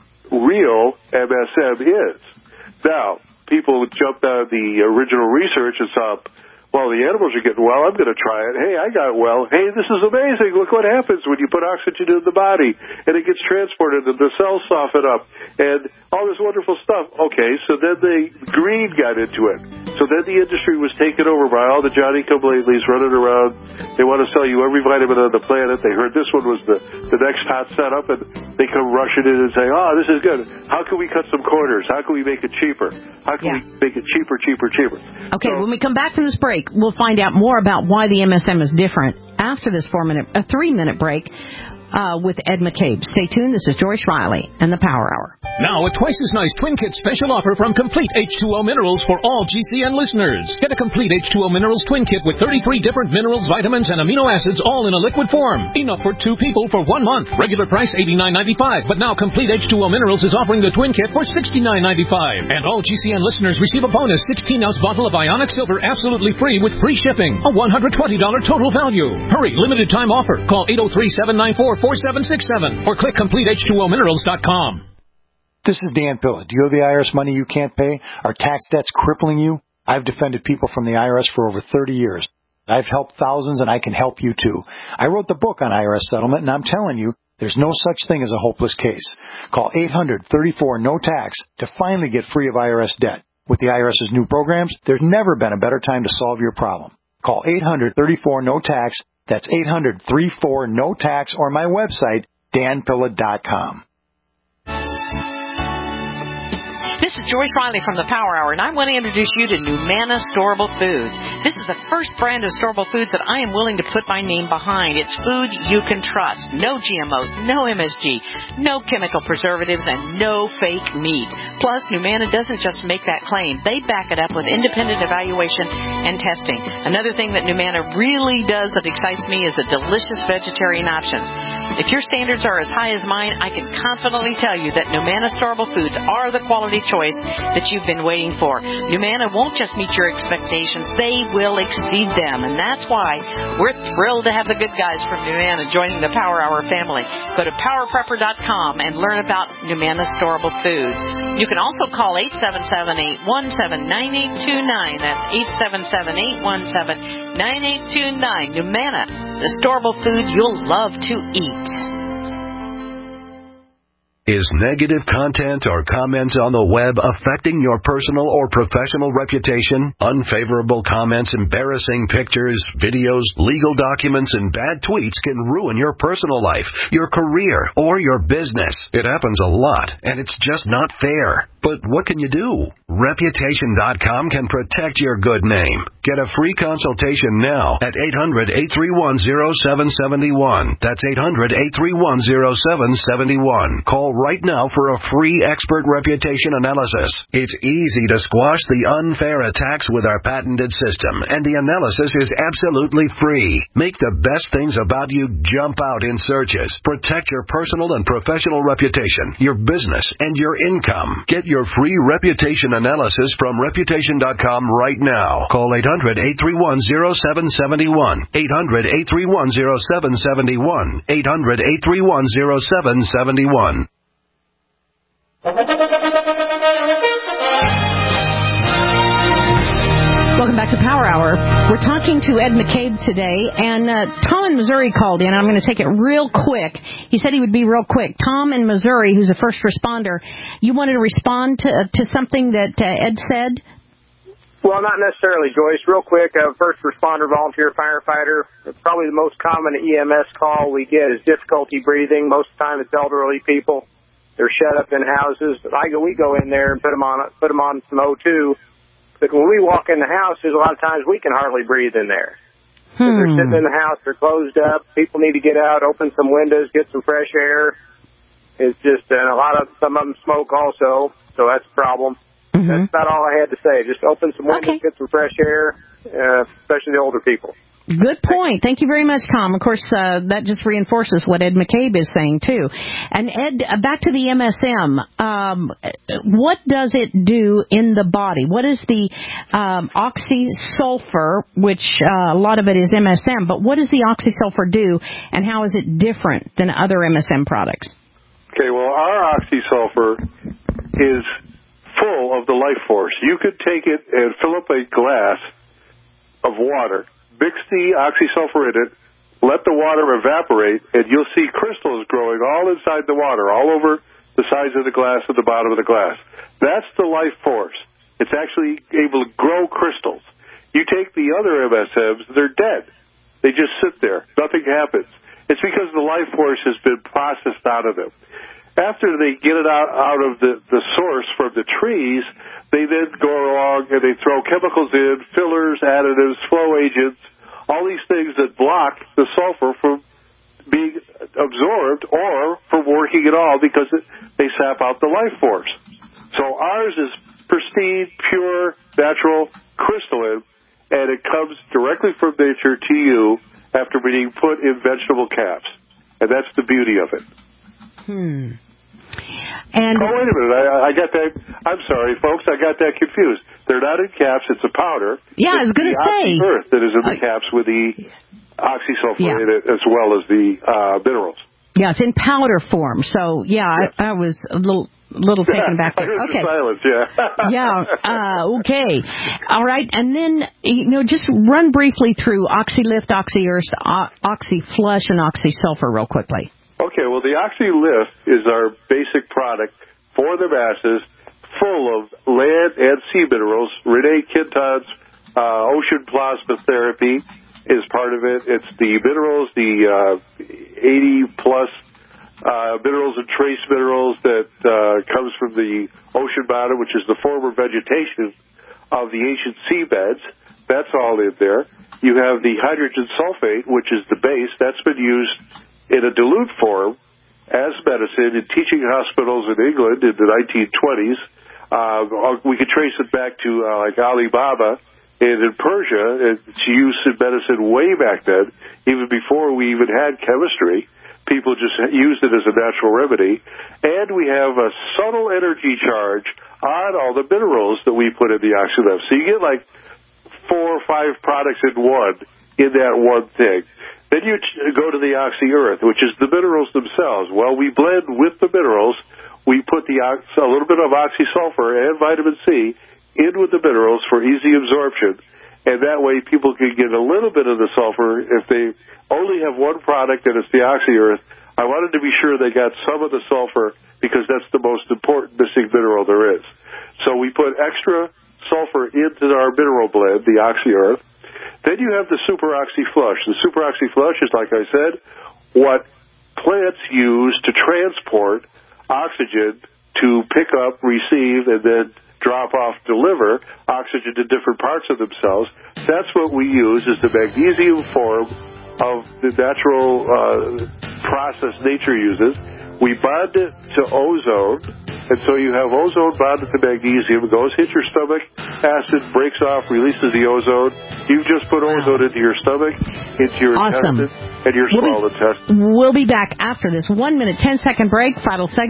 real M S M is. Now, people jumped on the original research and saw, well, the animals are getting well, I'm going to try it. Hey, I got well. Hey, this is amazing. Look what happens when you put oxygen in the body, and it gets transported, and the cells soften up, and all this wonderful stuff. Okay, so then the greed got into it. So then the industry was taken over by all the Johnny-come-latelys running around. They want to sell you every vitamin on the planet. They heard this one was the, the next hot setup, and they come rushing in and say, oh, this is good. How can we cut some corners? How can we make it cheaper? How can yeah. we make it cheaper, cheaper, cheaper? Okay, so, when we come back from this break, we'll find out more about why the M S M is different after this four-minute, a three-minute break uh, with Ed McCabe. Stay tuned. This is Joyce Riley and the Power Hour. Now, a twice as nice Twin Kit special offer from Complete H two O Minerals for all G C N listeners. Get a Complete H two O Minerals Twin Kit with thirty-three different minerals, vitamins, and amino acids all in a liquid form. Enough for two people for one month. Regular price eighty-nine ninety-five, but now Complete H two O Minerals is offering the Twin Kit for sixty-nine ninety-five. And all G C N listeners receive a bonus sixteen ounce bottle of Ionic Silver absolutely free with free shipping. A one hundred twenty dollars total value. Hurry, limited time offer. Call eight oh three, seven nine four, four seven six seven or click complete h two o minerals dot com. This is Dan Pilla. Do you owe the I R S money you can't pay? Are tax debts crippling you? I've defended people from the I R S for over thirty years. I've helped thousands, and I can help you too. I wrote the book on I R S settlement, and I'm telling you, there's no such thing as a hopeless case. Call eight hundred, thirty-four, no tax to finally get free of I R S debt. With the IRS's new programs, there's never been a better time to solve your problem. Call eight hundred, thirty-four, no tax. That's eight hundred, thirty-four, no tax, or my website, dan pilla dot com. This is Joyce Riley from the Power Hour, and I want to introduce you to Numana Storable Foods. This is the first brand of storable foods that I am willing to put my name behind. It's food you can trust. No G M Os, no M S G, no chemical preservatives, and no fake meat. Plus, Numana doesn't just make that claim. They back it up with independent evaluation and testing. Another thing that Numana really does that excites me is the delicious vegetarian options. If your standards are as high as mine, I can confidently tell you that Numana Storable Foods are the quality choice that you've been waiting for. Numana won't just meet your expectations, they will exceed them. And that's why we're thrilled to have the good guys from Numana joining the Power Hour family. Go to power prepper dot com and learn about Numana Storable Foods. You can also call eight seven seven, eight one seven, nine eight two nine. That's eight seven seven, eight one seven, nine eight two nine. Numana, the storable food you'll love to eat. Is negative content or comments on the web affecting your personal or professional reputation? Unfavorable comments, embarrassing pictures, videos, legal documents, and bad tweets can ruin your personal life, your career, or your business. It happens a lot, and it's just not fair. But what can you do? Reputation dot com can protect your good name. Get a free consultation now at eight hundred, eight three one, oh seven seven one. That's eight hundred, eight three one, oh seven seven one. Call right now for a free expert reputation analysis. It's easy to squash the unfair attacks with our patented system, and the analysis is absolutely free. Make the best things about you jump out in searches. Protect your personal and professional reputation, your business, and your income. Get your free reputation analysis from reputation dot com right now. Call eight hundred, eight three one, oh seven seven one. eight hundred, eight three one, oh seven seven one. eight hundred, eight three one, oh seven seven one. Welcome welcome back to Power Hour. We're talking to Ed McCabe today, and uh, Tom in Missouri called in. I'm going to take it real quick. He said he would be real quick. Tom in Missouri, who's a first responder, you wanted to respond to, uh, to something that uh, Ed said? Well, not necessarily, Joyce. Real quick, a first responder, volunteer firefighter. Probably the most common E M S call we get is difficulty breathing. Most of the time it's elderly people. They're shut up in houses. I go, we go in there and put them on, put them on some O two. But when we walk in the house, there's a lot of times we can hardly breathe in there. Hmm. If they're sitting in the house, they're closed up. People need to get out, open some windows, get some fresh air. It's just, and a lot of, some of them smoke also, so that's a problem. Mm-hmm. That's about all I had to say. Just open some windows, okay. Get some fresh air, uh, especially the older people. Good point. Thank you very much, Tom. Of course, uh, that just reinforces what Ed McCabe is saying, too. And, Ed, back to the M S M. Um, what does it do in the body? What is the um, oxysulfur, which uh, a lot of it is M S M, but what does the oxysulfur do, and how is it different than other M S M products? Okay, well, our oxysulfur is full of the life force. You could take it and fill up a glass of water, mix the oxysulfur in it, let the water evaporate, and you'll see crystals growing all inside the water, all over the sides of the glass and the bottom of the glass. That's the life force. It's actually able to grow crystals. You take the other M S Ms, they're dead. They just sit there. Nothing happens. It's because the life force has been processed out of them. After they get it out, out of the, the source from the trees, they then go along and they throw chemicals in, fillers, additives, flow agents, all these things that block the sulfur from being absorbed or from working at all because it, they sap out the life force. So ours is pristine, pure, natural, crystalline, and it comes directly from nature to you after being put in vegetable caps. And that's the beauty of it. Hmm. And oh, wait a minute. I, I got that. I'm sorry, folks. I got that confused. They're not in caps. It's a powder. Yeah, it's I was going to say. the earth that is in the uh, caps with the oxysulfur yeah. in it as well as the uh, minerals. Yeah, it's in powder form. So, yeah, yes. I, I was a little little taken back there. I heard okay. the silence, yeah. yeah, uh, okay. All right, and then, you know, just run briefly through OxyLift, OxyEarth, OxyFlush, and OxySulfur real quickly. Okay, well, the OxyLift is our basic product for the masses, full of land and sea minerals. Renee Kinton's uh, ocean plasma therapy is part of it. It's the minerals, the uh, eighty-plus uh, minerals and trace minerals that uh, comes from the ocean bottom, which is the former vegetation of the ancient seabeds. That's all in there. You have the hydrogen sulfate, which is the base. That's been used in a dilute form as medicine in teaching hospitals in England in the nineteen twenties. Uh, we could trace it back to uh, like Ali Baba and in Persia. It's used in medicine way back then, even before we even had chemistry. People just used it as a natural remedy. And we have a subtle energy charge on all the minerals that we put in the OxyLift. So you get like four or five products in one in that one thing. Then you go to the OxyEarth, which is the minerals themselves. Well, we blend with the minerals. We put the a little bit of oxysulfur and vitamin C in with the minerals for easy absorption, and that way people can get a little bit of the sulfur. If they only have one product and it's the OxyEarth, I wanted to be sure they got some of the sulfur because that's the most important missing mineral there is. So we put extra sulfur into our mineral blend, the OxyEarth. Then you have the Super OxyFlush. The Super OxyFlush is, like I said, what plants use to transport oxygen to pick up, receive, and then drop off, deliver oxygen to different parts of themselves. That's what we use is the magnesium form of the natural uh, process nature uses. We bond it to ozone, and so you have ozone bonded to magnesium. It goes, hits your stomach, acid breaks off, releases the ozone. You've just put ozone into your stomach, into your awesome. intestine, and your we'll small be, intestine. We'll be back after this one minute, ten second break, final segment.